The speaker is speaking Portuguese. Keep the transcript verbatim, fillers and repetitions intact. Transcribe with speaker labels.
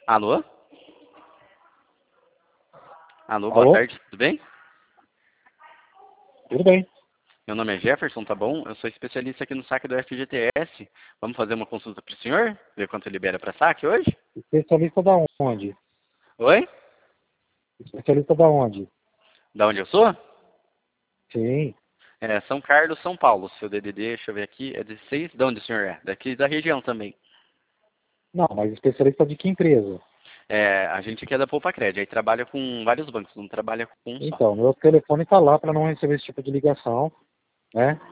Speaker 1: Alô? Alô, boa
Speaker 2: Alô?
Speaker 1: tarde, tudo bem?
Speaker 2: Tudo bem.
Speaker 1: Meu nome é Jefferson, tá bom? Eu sou especialista aqui no saque do F G T S. Vamos fazer uma consulta pro senhor? Ver quanto libera para saque hoje?
Speaker 2: Especialista da onde?
Speaker 1: Oi?
Speaker 2: Especialista da onde?
Speaker 1: Da onde eu sou?
Speaker 2: Sim.
Speaker 1: É São Carlos, São Paulo. Seu D D D, deixa eu ver aqui, é dezesseis. De onde o senhor é? Daqui da região também.
Speaker 2: Não, mas especialista de que empresa?
Speaker 1: É, a gente aqui é da Poupa Crédito, aí trabalha com vários bancos, não trabalha com um só.
Speaker 2: Então, meu telefone está lá para não receber esse tipo de ligação, né?